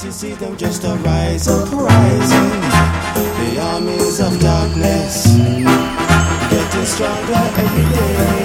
Can't you see them just a rise up, rising? The armies of darkness getting stronger every day.